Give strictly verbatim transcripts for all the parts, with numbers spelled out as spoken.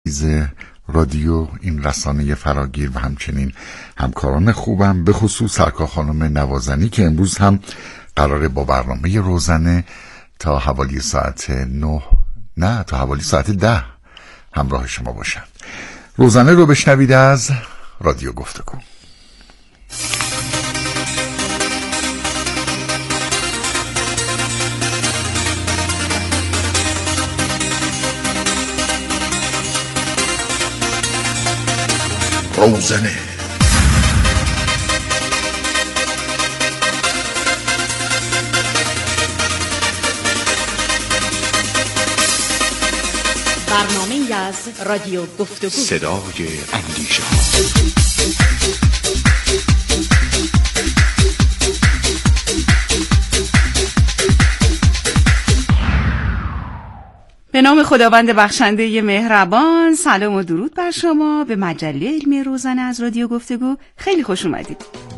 رادیو، این رسانه فراگیر و همچنین همکاران خوبم، به خصوص سرکار خانم نوازنی که امروز هم قراره با برنامه روزنه تا حوالی ساعت نه نه تا حوالی ساعت ده همراه شما باشن. روزنه رو بشنوید از رادیو گفتگو. روزنه برنامه از رادیو گفتگو، صدای اندیشه. به نام خداوند بخشنده مهربان، سلام و درود بر شما. به مجله علمی روزنه از رادیو گفتگو خیلی خوش اومدید.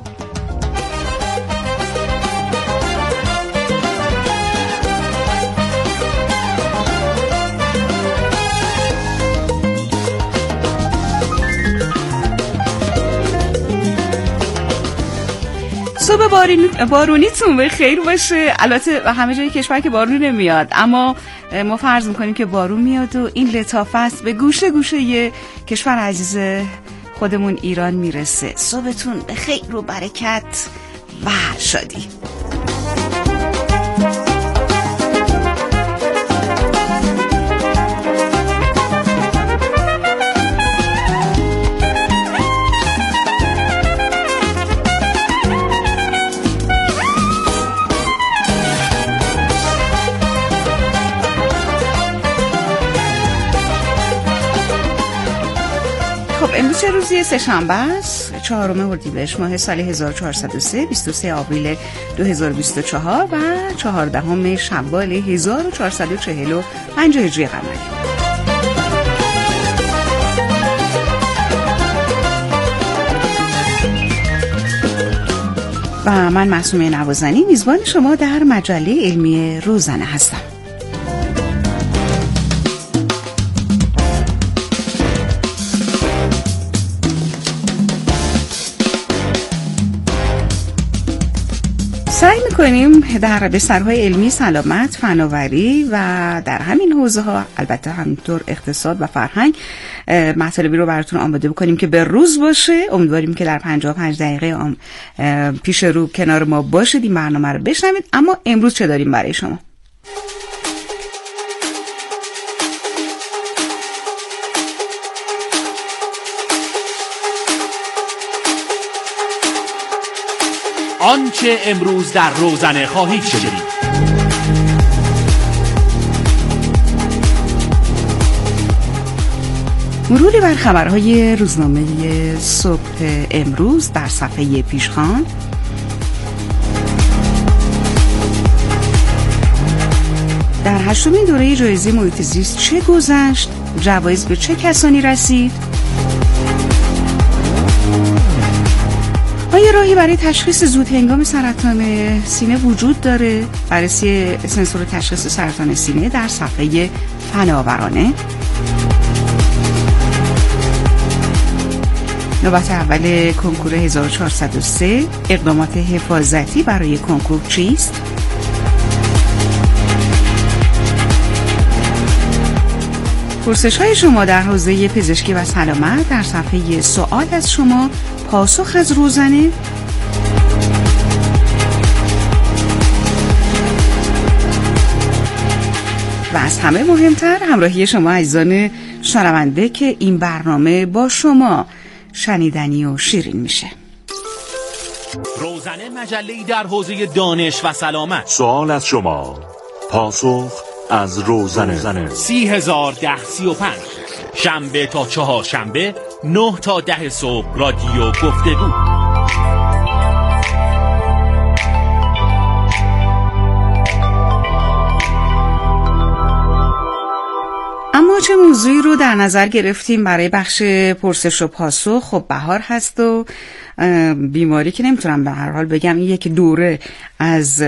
صبح بارونیتون به خیر باشه. البته همه جای کشور که بارون نمیاد، اما ما فرض میکنیم که بارون میاد و این لطافت به گوشه گوشه یه کشور عزیز خودمون ایران میرسه. صبحتون به خیر و برکت و شادی. امروز چه روزیه؟ سه‌شنبه است، چهارم اردیبهشت ماه سال هزار و چهارصد و سه، بیست و سه آوریل دو هزار و بیست و چهار و چهاردهم شوال هزار و چهارصد و چهل و پنج هجری قمری. و من معصومه نوازنی میزبان شما در مجله علمی روزنه هستم. سعی میکنیم در بسترهای علمی، سلامت، فناوری و در همین حوزه ها، البته همینطور اقتصاد و فرهنگ، مطالبی رو براتون آماده بکنیم که به روز باشه. امیدواریم که در پنجاه و پنج دقیقه پیش رو کنار ما باشید، این برنامه رو بشنوید. اما امروز چه داریم برای شما؟ آنچه امروز در روزنه خواهید شنید. مروری بر خبرهای روزنامه صبح امروز در صفحه پیشخوان. در هشتمین دوره جایزه محیط زیست چه گذشت؟ جوایز به چه کسانی رسید؟ آیا راهی برای تشخیص زود هنگام سرطان سینه وجود داره؟ بررسی سنسور تشخیص سرطان سینه در صفحه فناورانه. نوبت اول کنکور هزار و چهارصد و سه، اقدامات حفاظتی برای کنکور چیست؟ پرسش های شما در حوزه پزشکی و سلامت در صفحه سوال از شما، پاسخ از روزنه. و از همه مهمتر همراهی شما عزیزان شنونده که این برنامه با شما شنیدنی و شیرین میشه. روزنه مجله‌ای در حوزه دانش و سلامت. سوال از شما، پاسخ از روزنه. سی هزار ده سی و پنج، شنبه تا چهار شنبه نه تا ده صبح، رادیو گفتگو. اما چه موضوعی رو در نظر گرفتیم برای بخش پرسش و پاسخ؟ خب بهار هست و بیماری که نمیتونم به هر حال بگم این یک دوره از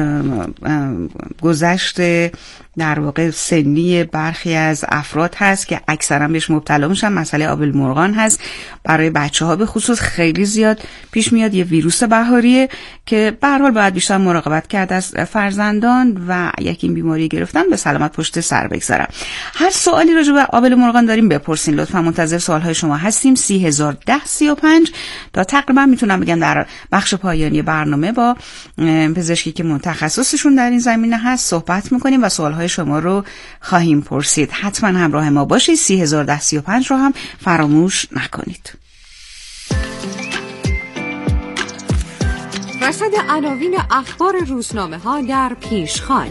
گذشت در واقع سنی برخی از افراد هست که اکثرا بهش مبتلا میشن. مسئله آبل مرغان هست، برای بچه ها به خصوص خیلی زیاد پیش میاد. یه ویروس بهاریه که به هر حال باید بیشتر مراقبت کرد از فرزندان و یک این بیماری گرفتن به سلامت پشت سر بگذارم. هر سوالی راجع به آبل مرغان داریم بپرسین لطفا، منتظر سوالهای شما هستیم. سی هزار و ده سی و پنج تا تقریبا میتونم بگم در بخش پایانی برنامه با پزشکی که متخصصشون در این زمینه هست صحبت میکنیم و سوالهای شما رو خواهیم پرسید. حتما همراه ما باشید. سی هزار و ده سی و پنج رو هم فراموش نکنید. رصد عناوین اخبار روزنامه ها در پیشخوان.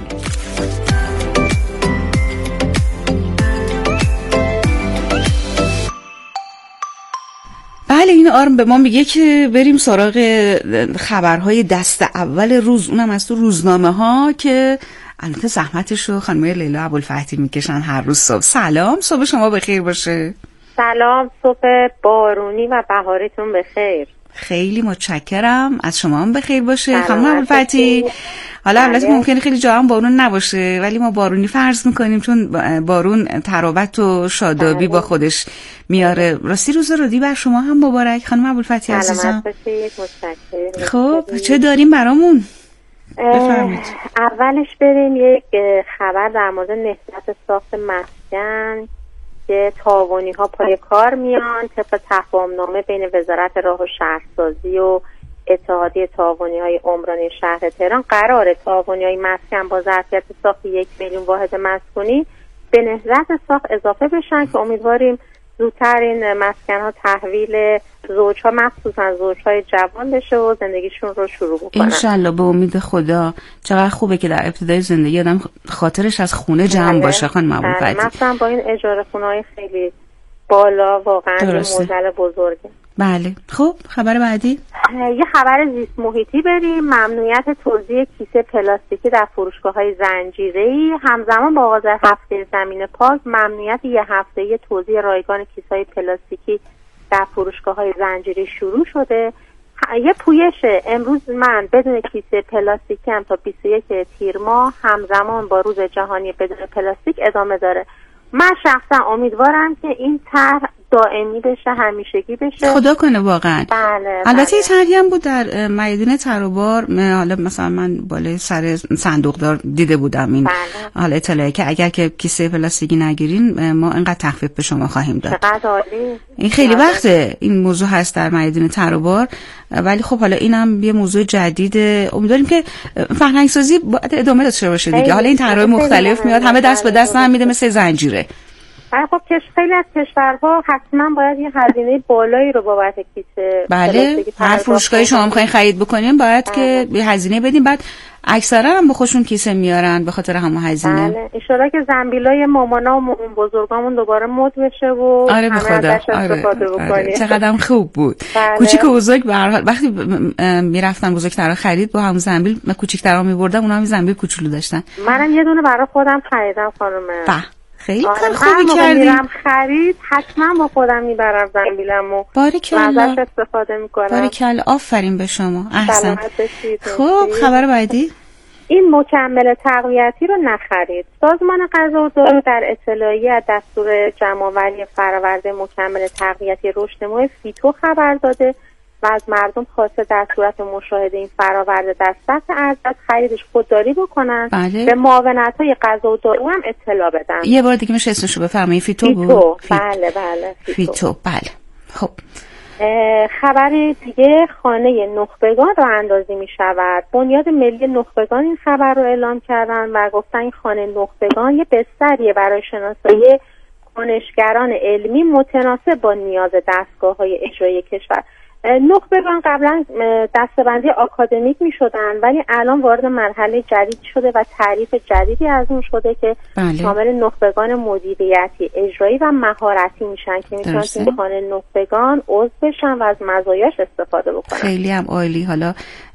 بله، این آرم به ما میگه که بریم سراغ خبرهای دست اول روز، اونم از تو روزنامه ها که البته زحمتشو خانم لیلا ابوالفتحی میکشن هر روز صبح. سلام، صبح شما بخیر باشه. سلام، صبح بارونی و بهاریتون بخیر. خیلی متشکرم، از شما هم بخیر باشه خانم ابوالفتحی. حالا البته ممکنه خیلی جا هم بارون نباشه ولی ما بارونی فرض میکنیم چون بارون تراوت و شادابی با خودش میاره. راستی روز رودی بر شما هم مبارک خانم ابوالفتحی عزیزم. خب چه داریم برامون؟ بفرمایید. اولش بریم یک خبر در مورد نهضت ساخت مسکن که تاوانی ها پای کار میان. طبق تفاهمنامه بین وزارت راه و شهرسازی و اتحادیه تاوانی های عمرانی شهر تهران قراره تاوانی های مسکن با ظرفیت ساخت یک میلیون واحد مسکونی به نهضت ساخت اضافه بشن که امیدواریم زودتر این مسکن ها تحویل زوج ها مخصوصا زوج های جوان بشه و زندگیشون رو شروع بکنن انشالله. به امید خدا. چقدر خوبه که در ابتدای زندگی آدم خاطرش از خونه جمع باشه خانم ابوالفتحی. مثلا با این اجاره خونه های خیلی بالا واقعا یه معضل بزرگه. بله. خب خبر بعدی یه خبر زیست محیطی بریم. ممنوعیت توزیع کیسه پلاستیکی در فروشگاه‌های زنجیره‌ای همزمان با آغاز هفته زمین پاک ممنوعیت یه هفته‌ای توزیع رایگان کیسه‌های پلاستیکی در فروشگاه‌های زنجیره‌ای شروع شده. یه پویشه امروز من بدون کیسه پلاستیکی هم تا بیست و یک تیر ماه همزمان با روز جهانی بدون پلاستیک ادامه داره. من شخصا امیدوارم که این طرح دائمی بشه، همیشگی بشه. خدا کنه واقعا. بله. البته یه طرحی هم بود در میدون تروبار، حالا مثلا من بالای سر صندوقدار دیده بودم این. بله. حالا اطلاعی که اگر که کیسه پلاستیکی نگیرین ما اینقدر تخفیف به شما خواهیم داد. چقدر عالی. این خیلی وقته این موضوع هست در میدون تروبار، ولی خب حالا اینم یه موضوع جدیده. امیدواریم که فرهنگ سازی ادامه داشته باشه دیگه. حالا این طرحهای مختلف میاد، همه دست به دست هم میده مثل زنجیره. خب خیلی از کشورها حتما باید یه هزینه بالایی رو بابت کیسه بله هر فروشگاهی شما میخواین خرید بکنین باید بله. که به هزینه بدین. بعد اکثرا هم به خودشون کیسه میارن به خاطر همون هزینه. بله ان شاءالله که زنبیلای مامانا و بزرگامون دوباره مد بشه و آره به خدا. آره. آره. چقدر خوب بود. بله. کوچیک و بزرگ به هر حال وقتی میرفتن بزرگترا خرید با همون زنبیل من کوچیک‌ترا میبردم اونا هم زنبیل کوچولو داشتن. منم یه دونه برای خودم خریدم خانم. خیلی کار خوبی کردی. میرم خرید حتما با خودم میبرم زنبیلمو باریکلا ازش استفاده میکنم. باریکلا آفرین به شما. احسن. خب خبر بعدی این مکمل تقویتی رو نخرید. سازمان غذا و دارو در اطلاعیه از دستور جمع‌آوری فرآورده مکمل تقویتی رشدنمو فیتو خبر داده و از مردم خواسته در صورت مشاهده این فرآورده در سطح ارزش خریدش خودداری بکنن. بله. به معاونت‌های غذا و دارو هم اطلاع بدن. یه بار دیگه میشه اسمشو بفرمایید. فیتو, فیتو بود؟ بله بله فیتو. فیتو بله. خب خبر دیگه خانه نخبگان را اندازی می شود. بنیاد ملی نخبگان این خبر رو اعلام کردن و گفتن این خانه نخبگان یه بستریه برای شناسایی کنشگران علمی متناسب با نیاز دستگاه های اجرایی کشور. نخبگان قبلا دسته‌بندی آکادمیک می شدن ولی الان وارد مرحله جدید شده و تعریف جدیدی از اون شده که بله. شامل نخبگان مدیریتی، اجرایی و مهارتی میشن که میتونن توی خانه نخبگان عضو بشن و از مزایاش استفاده بکنن. خیلی هم عالی. حالا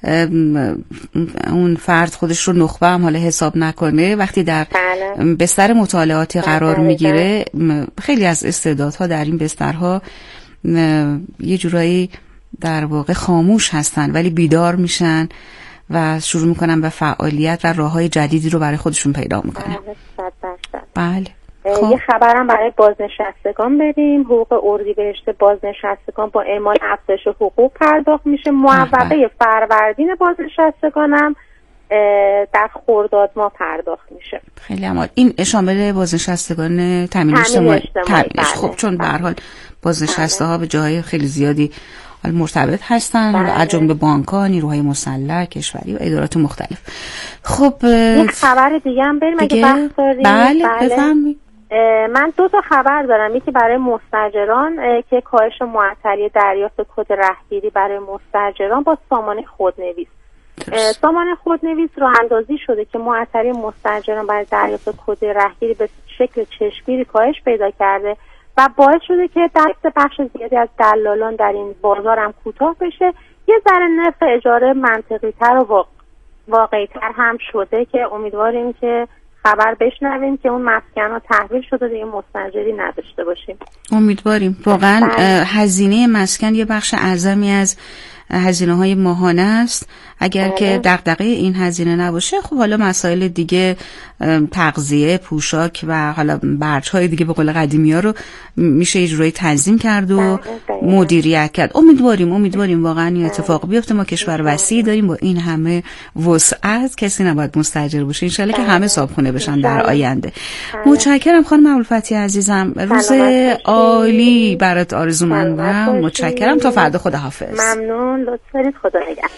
اون فرد خودش رو نخبه هم حالا حساب نکنه، وقتی در بله. بستر مطالعاتی قرار بله. میگیره، خیلی از استعدادها در این بسترها یه جورایی در واقع خاموش هستن ولی بیدار میشن و شروع میکنن به فعالیت و راههای جدیدی رو برای خودشون پیدا میکنن. بله. خب. یه خبرم برای بازنشستگان بریم. حقوق اردیبهشت بازنشستگان با اعمال افزایش حقوق پرداخت میشه. معوقه فروردین بازنشستگانم در خرداد ماه پرداخت میشه. خیلی عالی. این شامل بازنشستگان تامین اجتماعی. خب چون به هر حال بازنشسته ها به جاهای خیلی زیادی مرتبط هستن و از جمله بانک‌ها، نیروهای مسلح کشوری و ادارات مختلف. خب یه خبر دیگه هم بریم اگه وقت داریم. بله, بله. بفرمایید. من دو تا خبر دارم. یکی برای مستاجران که کاهش معطلی دریافت کد رهگیری برای مستاجران با سامانه خودنویس. سامانه خودنویس راه اندازی شده که معطلی مستاجران برای دریافت کد رهگیری به شکل چشمگیری کاهش پیدا کرده و باعث شده که دست بخش زیادی از دلالان در این بازار هم کوتاه بشه. یه ذره نرخ اجاره منطقی تر و واقعی تر هم شده که امیدواریم که خبر بشنویم که اون مسکن ها تحویل شده دیگه مستاجری نداشته باشیم. امیدواریم. واقعا هزینه مسکن یه بخش اعظمی از هزینه های ماهانه است. اگر بله. که دغدغه این هزینه نباشه، خب حالا مسائل دیگه، تغذیه، پوشاک و حالا برج های دیگه به قول قدیمی ها رو میشه اجرای تنظیم کرد و بله. مدیریت کرد. امیدواریم امیدواریم واقعا این اتفاق بیفته. ما کشور وسیعی داریم با این همه وسعت، کسی نباید مستاجر باشه. ان شاءالله که همه صاحبخونه بشن در آینده. بله. متشکرم خانم ابوالفتحی عزیزم. روز عالی برات آرزو مندم. متشکرم. تا فردا. خداحافظ. ممنون. لطف دارید. خدا نگهدار.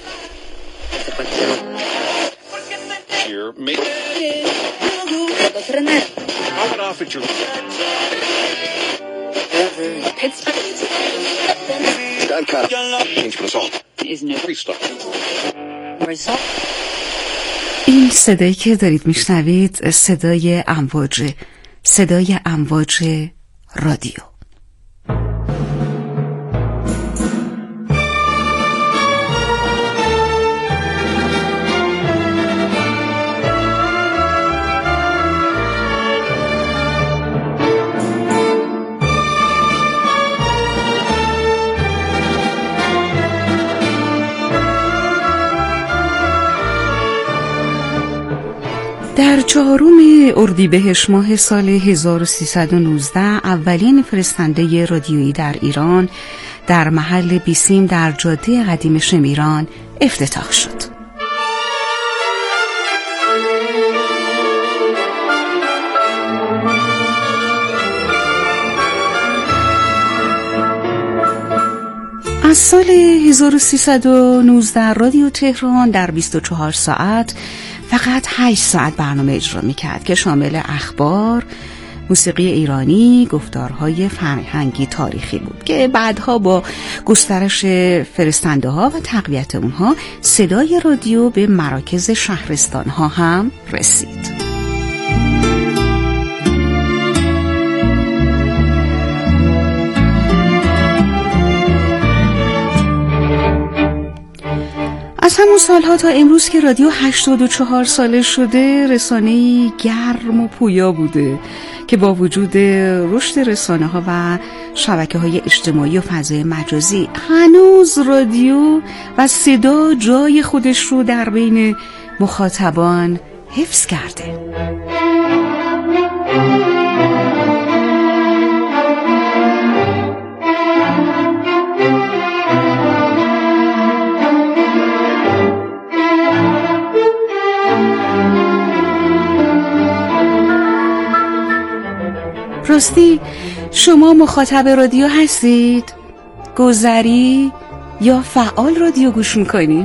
این صدایی که دارید میشنوید صدای امواج، صدای امواج رادیو. در چهارم اردیبهشت ماه سال هزار و سیصد و نوزده اولین فرستنده رادیویی در ایران در محل بیسیم در جاده قدیم شمیران افتتاح شد. از سال هزار و سیصد و نوزده رادیو تهران در بیست و چهار ساعت فقط هشت ساعت برنامه اجرا میکرد که شامل اخبار، موسیقی ایرانی، گفتارهای فرهنگی تاریخی بود که بعدها با گسترش فرستنده ها و تقویت اونها صدای رادیو به مراکز شهرستان ها هم رسید. از همون سالها تا امروز که رادیو هشتاد و چهار ساله شده، رسانه‌ای گرم و پویا بوده که با وجود رشد رسانه‌ها و شبکه‌های اجتماعی و فضای مجازی هنوز رادیو و صدا جای خودش رو در بین مخاطبان حفظ کرده. راستی شما مخاطب رادیو هستید؟ گذری یا فعال رادیو گوش میکنین؟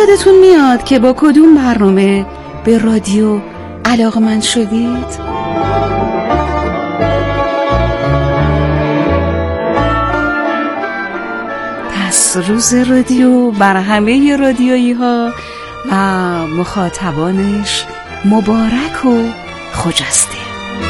یادتون میاد که با کدوم برنامه به رادیو علاقمند شدید؟ پس روز رادیو بر همه رادیویی ها و مخاطبانش مبارک و خجسته.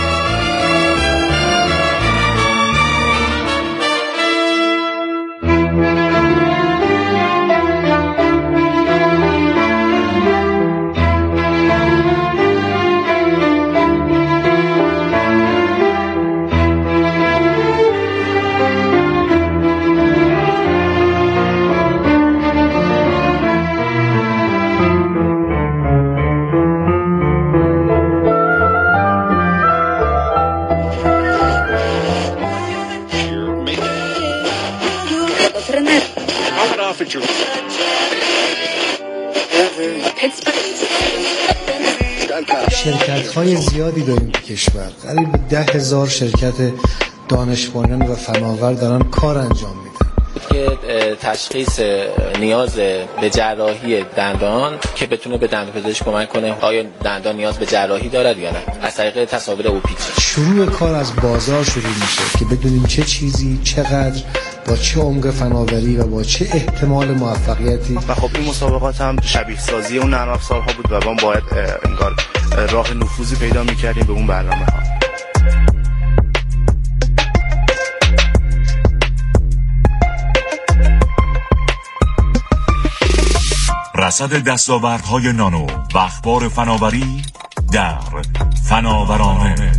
شرکت‌های زیادی داریم تو کشور، قریب ده هزار شرکت دانش بنیان و فناور دارن کار انجام میدن که تشخیص نیاز به جراحی دندان که بتونه به دندانپزشک کمک کنه آیا دندان نیاز به جراحی دارد یا نه از طریق تصاویر او پی جی. شروع کار از بازار شروع میشه که بدونیم چه چیزی چقدر با چه عمق فناوری و با چه احتمال موفقیتی. و خب این مسابقات هم شبیه سازی اون نرم افزارها بود و ما باید انگار راه نفوذی پیدا میکردیم به اون برنامه ها. رصد دستاوردهای نانو و اخبار فناوری در فناورانه.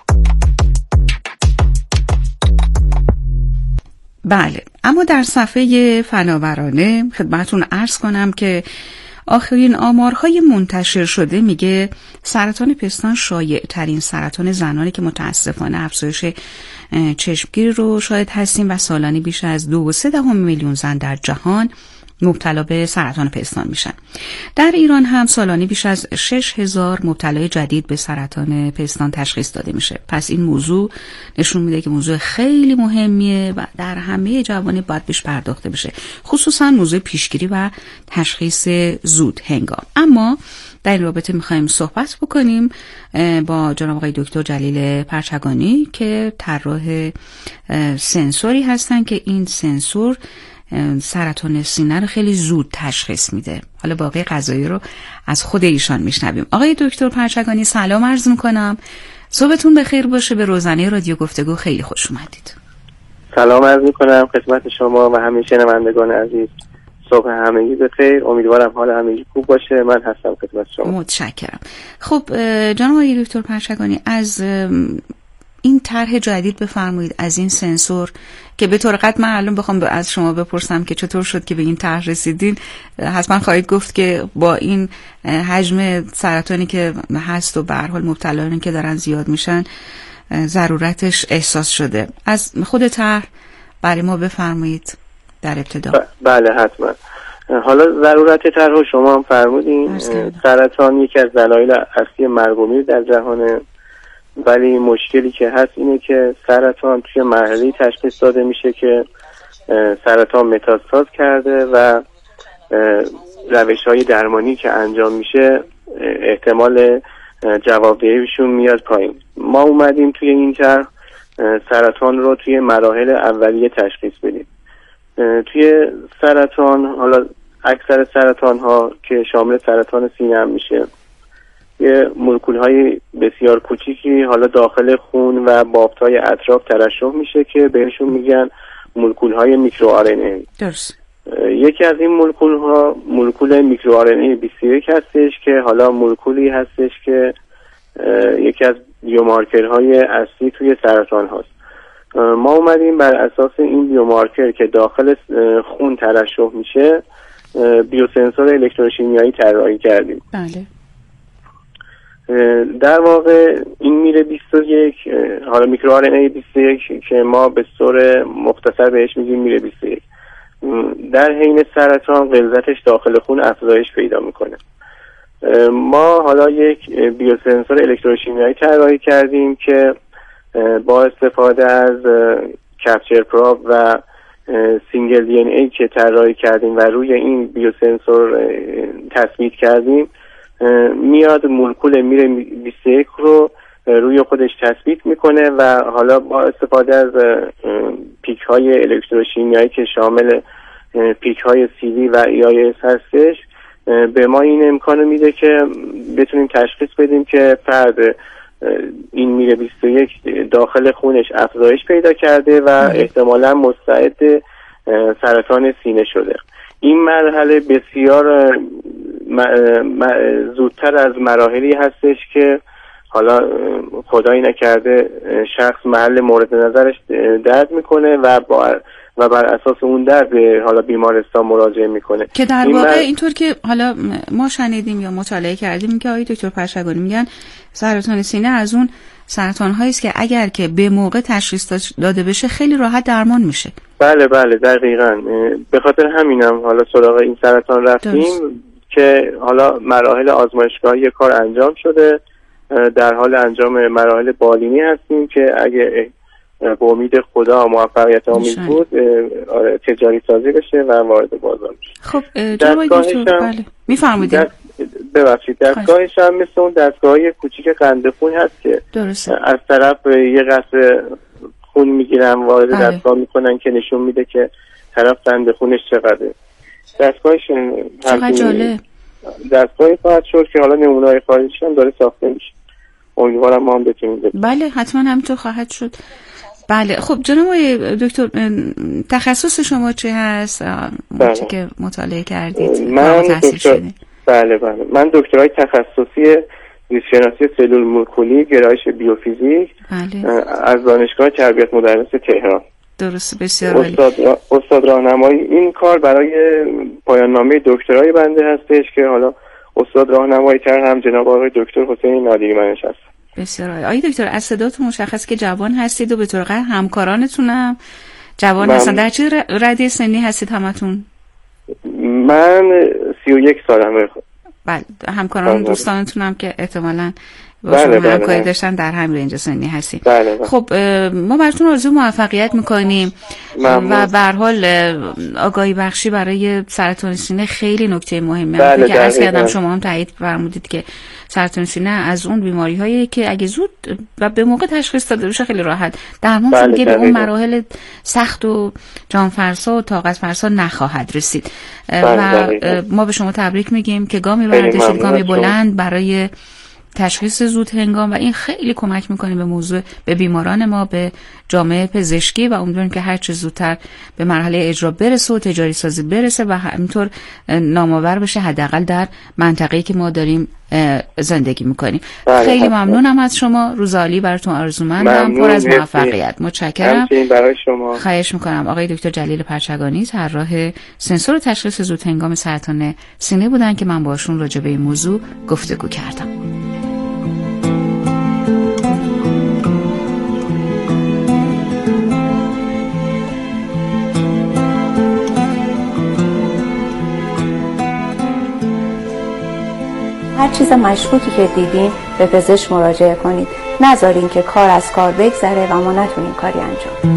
بله، اما در صفحه فناورانه خدمتون عرض کنم که آخرین آمارهای منتشر شده میگه سرطان پستان شایع ترین سرطان زنانی که متاسفانه افزایش چشمگیری رو شاهد هستیم و سالانه بیش از دو و سه دهم میلیون زن در جهان مبتلا به سرطان پستان میشن. در ایران هم سالانه بیش از شش هزار مبتلای جدید به سرطان پستان تشخیص داده میشه. پس این موضوع نشون میده که موضوع خیلی مهمیه و در همه جوانب باید بهش پرداخته بشه، خصوصا موضوع پیشگیری و تشخیص زود هنگام. اما در این رابطه میخوایم صحبت بکنیم با جناب آقای دکتر جلیل پرچگانی که طراح سنسوری هستن که این سنسور سرطان سینه رو خیلی زود تشخیص میده. حالا باقی قضایی رو از خود ایشان میشنویم. آقای دکتر پرچگانی سلام عرض میکنم، صبحتون بخیر باشه. به روزنه رادیو گفتگو خیلی خوش اومدید. سلام عرض میکنم خدمت شما و همه شنوندگان عزیز. صبح همگی بخیر، امیدوارم حال همگی خوب باشه. من هستم خدمت شما. متشکرم. خب جناب آقای دکتر پرچگانی، از این طرح جدید بفرمایید، از این سنسور که به طور قطع من الان بخوام از شما بپرسم که چطور شد که به این طرح رسیدین، حتما خواهید گفت که با این حجم سرطانی که هست و به هر حال مبتلایانی که دارن زیاد میشن ضرورتش احساس شده. از خود طرح برای ما بفرمایید در ابتدا. ب- بله حتما. حالا ضرورت طرح شما هم فرمودین. سرطان یکی از دلایل اصلی مرگ و میر در جهانه، ولی مشکلی که هست اینه که سرطان توی مرحله تشخیص داده میشه که سرطان متاستاز کرده و روش‌های درمانی که انجام میشه احتمال جوابدهیشون میاد پایین. ما اومدیم توی این طرح سرطان رو توی مراحل اولیه تشخیص بدیم. توی سرطان، حالا اکثر سرطان ها که شامل سرطان سینه هم میشه، یه مولکول های بسیار کوچیکی حالا داخل خون و بافت‌های اطراف ترشح میشه که بهشون میگن مولکول های میکرو آر ان ای. درست. یکی از این مولکول ها مولکول میکرو آر ان ای بیست و یک هستش که حالا مولکولی هستش که یکی از بیومارکرهای اصلی توی سرطان هاست. ما اومدیم بر اساس این بیومارکر که داخل خون ترشح میشه بیوسنسور الکتروشیمیایی طراحی کردیم. بله. در واقع این میره بیست و یک، حالا میکرو آر ان ای بیست و یک که ما به طور مختصر بهش میگیم میره بیست و یک، در حین سرطان غلظتش داخل خون افزایش پیدا میکنه. ما حالا یک بیوسنسور الکتروشیمیایی طراحی کردیم که با استفاده از کپچر پراپ و سینگل دی ان ای که طراحی کردیم و روی این بیوسنسور تثبیت کردیم میاد مولکول میره بیست و یک رو روی خودش تثبیت میکنه و حالا با استفاده از پیک های الکتروشیمیایی که شامل پیک های سی دی و ای آی اس هستش به ما این امکانو میده که بتونیم تشخیص بدیم که فرد این میره بیست و یک داخل خونش افزایش پیدا کرده و احتمالا مستعد سرطان سینه شده. این مرحله بسیار زودتر از مراحلی هستش که حالا خدایی نکرده شخص محل مورد نظرش درد میکنه و با و بر اساس اون درد به حالا بیمارستان مراجعه میکنه که در این واقع مر... اینطور که حالا ما شنیدیم یا مطالعه کردیم که آقای دکتر پرشگانی میگن سرطان سینه از اون سرطان هایی است که اگر که به موقع تشخیص داده بشه خیلی راحت درمان میشه. بله بله دقیقاً. به خاطر همینم حالا سراغ این سرطان رفتیم درست. که حالا مراحل آزمایشگاهی کار انجام شده، در حال انجام مراحل بالینی هستیم که اگه به امید خدا موفقیت آمیز بود آره تجاری سازی بشه و وارد بازار بشه. خب دستگاهش بله میفرمایید. ببخشید دستگاهش هم مثل اون دستگاهی کوچیک قند خون هست که درسته. از طرف یه قطره خون میگیرن وارد بله. دستگاه میکنن که نشون میده که طرف قند خونش چقدره. دستگاهش چقدر جالب. دستگاهی خواهد شد که حالا نمونه‌های خارجیش هم داره ساخته میشه. امیدوارم ما هم بتونیم ببینیم. بله حتما همینطور خواهد شد. بله خب جناب دکتر تخصص شما چی هست؟ بله. چی که مطالعه کردید؟ من دکتر بله بله من دکترای تخصصی زیست‌شناسی سلول مولکولی گرایش بیوفیزیک بله. از دانشگاه تربیت مدرس تهران. درست بسیار عالی. استاد را... استاد راهنمایی این کار برای پایان نامه دکترای بنده هستش که حالا استاد راهنمایی تر هم جناب آقای دکتر حسین نادری منش هست. بسیار عالی. آقای دکتر از صداتون مشخص که جوان هستید و به طور قطع همکارانتونم جوان من... هستن. در چه رده سنی هستید همتون؟ من سی و یک سالمه. بله همکاران دوستانتونم که احتمالاً با شما بله همکاری بله. داشتن در همین رنج سنی هستیم. بله بله. خب ما براتون آرزوی موفقیت میکنیم و به هر حال آگاهی بخشی برای سرطان سینه خیلی نکته مهمه. بله که عرض کردم شما هم تایید فرمودید که سرطان سینه از اون بیماری هایی که اگه زود و به موقع تشخیص داده بشه خیلی راحت درمان بله دیگه به اون مراحل سخت و جانفرسا و طاقت فرسا نخواهد رسید. بله و بله. ما به شما تبریک میگیم که گامی برداشتید، گامی بلند برای تشخیص زود هنگام و این خیلی کمک میکنه به موضوع به بیماران ما، به جامعه پزشکی و امیدواریم که هر چه زودتر به مرحله اجرا برسه و تجاری سازی برسه و همینطور نامآور بشه حداقل در منطقه‌ای که ما داریم زندگی میکنیم. خیلی ممنونم از شما. روز عالی براتون آرزومندم، پر از موفقیت. متشکرم. برای شما. خواهش میکنم. آقای دکتر جلیل پرچگانی طراح سنسور تشخیص زود هنگام سرطان سینه بودن که من باشون راجع به این موضوع گفتگو کردم. هر چیز مشکوکی که دیدین به پزشک مراجعه کنید. نذارین که کار از کار بگذره و ما نتونیم کاری انجام.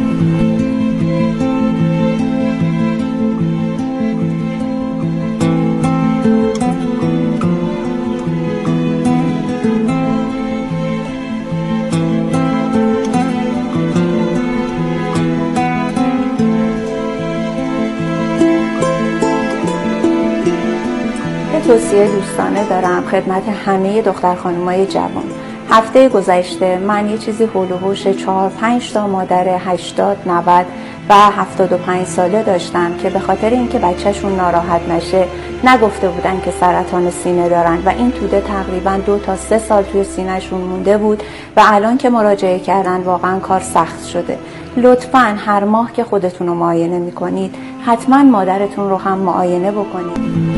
توصیه دوستانه دارم خدمت همه دختر خانمای جوان. هفته گذشته من یه چیزی هول و هوش چهار پنج تا مادر هشتاد نود و هفتاد و پنج ساله داشتم که به خاطر اینکه بچهشون ناراحت نشه نگفته بودن که سرطان سینه دارن و این توده تقریبا دو تا سه سال توی سینهشون مونده بود و الان که مراجعه کردن واقعا کار سخت شده. لطفاً هر ماه که خودتون رو معاینه میکنید حتما مادرتون رو هم معاینه بکنید.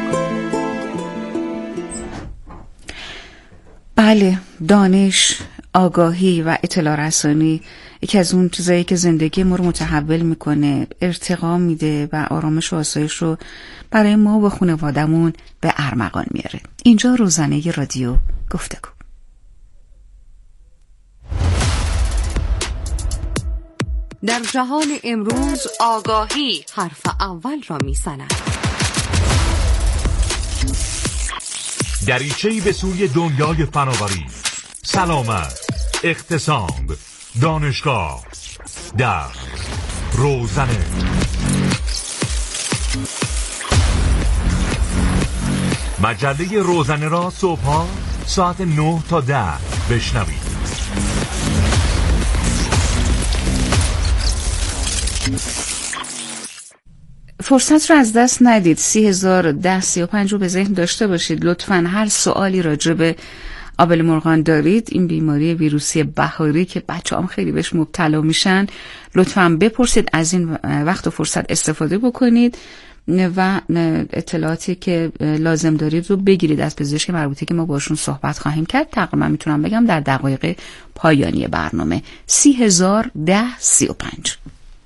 بله، دانش، آگاهی و اطلاع رسانی یکی از اون چیزایی که زندگی ما رو متحول میکنه، ارتقا میده و آرامش و آسایش رو برای ما و خانوادمون به ارمغان میاره. اینجا روزانه رادیو گفتگو. در جهان امروز آگاهی حرف اول را میزند. دریچه‌ای به سوی دنیای فناوری، سلامت، اقتصاد، دانشگاه در روزنه. مجله روزنه را صبح‌ها ساعت نه تا ده بشنوید. فرصت رو از دست ندید. سی هزار ده سی و پنج رو به ذهن داشته باشید. لطفاً هر سوالی راجع به آبله مرغان دارید، این بیماری ویروسی بهاری که بچه هم خیلی بهش مبتلا میشن، لطفاً بپرسید. از این وقت و فرصت استفاده بکنید و اطلاعاتی که لازم دارید رو بگیرید از پزشک مربوطه که ما باشون صحبت خواهیم کرد. تقریبا میتونم بگم در دقایق پایانی برنامه. سی هزار ده سی و پنج.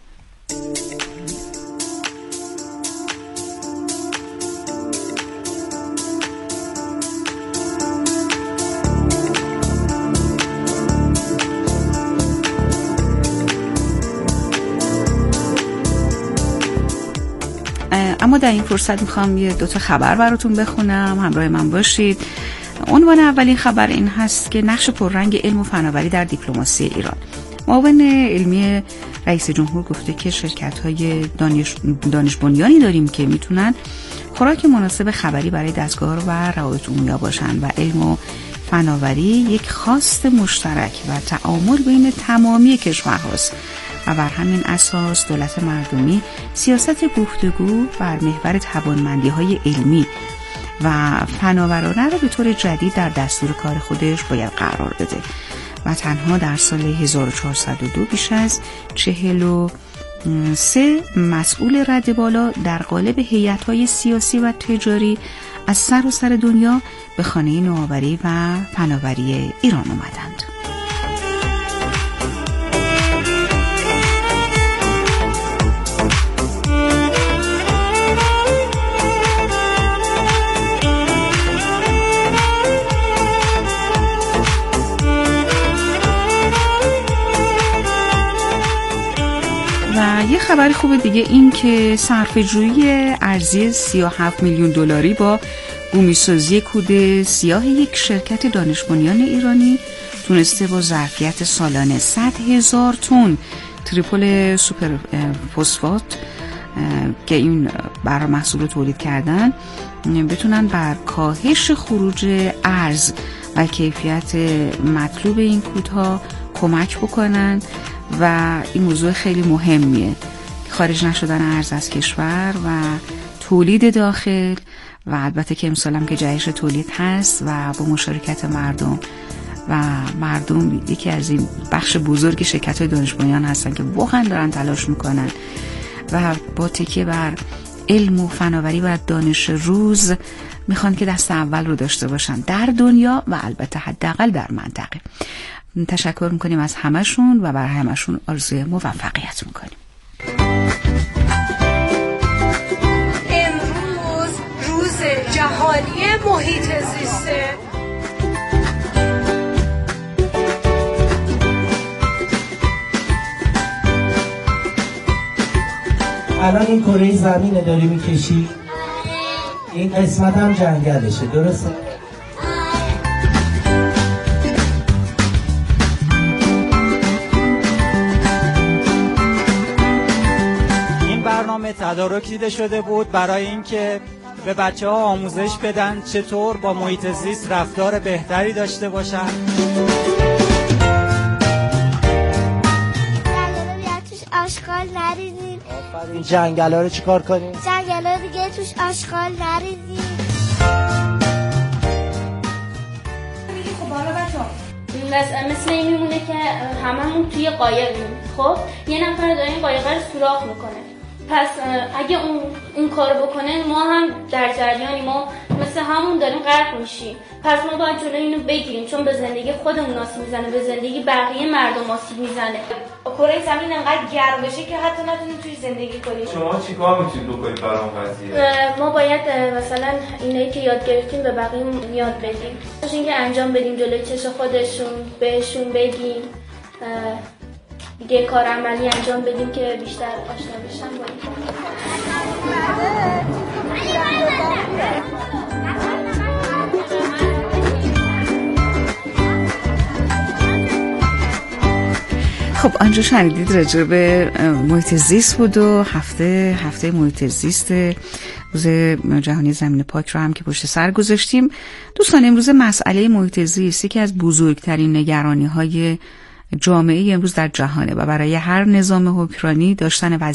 اما در این فرصت میخوام یه دوتا خبر براتون بخونم، همراه من باشید. عنوان اولین خبر این هست که نقش پررنگ علم و فناوری در دیپلماسی ایران. معاون علمی رئیس جمهور گفته که شرکت‌های دانش دانش بنیانی داریم که میتونن خوراک مناسب خبری برای دستگاه و روابط عمومی باشن و علم و فناوری یک خواست مشترک و تعامل بین تمامی کشورهاست و بر همین اساس دولت مردمی سیاست گفتگو بر محور توانمندی‌های علمی و فناورانه را به طور جدید در دستور کار خودش باید قرار بده و تنها در سال هزار و چهارصد و دو بیش از چهل و سه مسئول رد بالا در قالب هیئت‌های سیاسی و تجاری از سراسر دنیا به خانه نوآوری و فناوری ایران آمدند. و یه خبر خوب دیگه این که صرفه‌جویی ارزی سی و هفت میلیون دلاری با بومی‌سازی کود سیاه یک شرکت دانش بنیان ایرانی تونسته با ظرفیت سالانه صد هزار تن تریپل سوپر فسفات که این برای محصول تولید کردن بتونن بر کاهش خروج ارز و کیفیت مطلوب این کودها کمک بکنن و این موضوع خیلی مهمیه، خارج نشدن ارز از کشور و تولید داخل و البته که امسال هم که جهش تولید هست و با مشارکت مردم و مردم یکی از این بخش بزرگ شرکت‌های دانش بنیان هستن که واقعا دارن تلاش میکنن و با تکیه بر علم و فناوری و دانش روز میخوان که دست اول رو داشته باشن در دنیا و البته حداقل در منطقه. تشکر میکنیم از همشون و برای همشون آرزوی موفقیت میکنیم. امروز روز جهانی محیط زیسته. الان این کره زمینه داری میکشی؟ این قسمت هم جنگلشه، درسته؟ برنامه تدارک دیده شده بود برای اینکه به بچه ها آموزش بدن چطور با محیط زیست رفتار بهتری داشته باشن. توش آشغال نریزین. این جنگل ها رو چی کار کنیم؟ جنگل ها دیگه توش آشغال نریزین. خب حالا بچه مثل این میمونه که هممون توی قایقیم. خب یه نفر داره این قایقه رو سوراخ میکنه. پس اگه اون اون کارو بکنه ما هم در جریانی، ما مثل همون داریم غرق میشیم. پس ما باید جلوی اینو بگیریم، چون به زندگی خودمون آسیب میزنه، به زندگی بقیه مردم آسیب میزنه. کره زمین انقدر گرم بشه که حتی نتونیم توی زندگی کنیم. شما چیکار میتونید بکنید برای اون قضیه؟ ما باید مثلا اینایی که یاد گرفتیم به بقیه یاد بدیم، چون اینکه انجام بدیم جلوی چش خودشون، بهشون بگیم دیگه کار عملی انجام بدیم که بیشتر آشنا بشن با این. خب آنجا شنیدید راجع به محیط زیست بود و هفته هفته محیط زیست روز جهانی زمین پاک رو هم که پشت سر گذاشتیم. دوستان امروز مسئله محیط زیست یکی از بزرگترین نگرانی های جامعه امروز در جهانه و برای هر نظام حکمرانی داشتن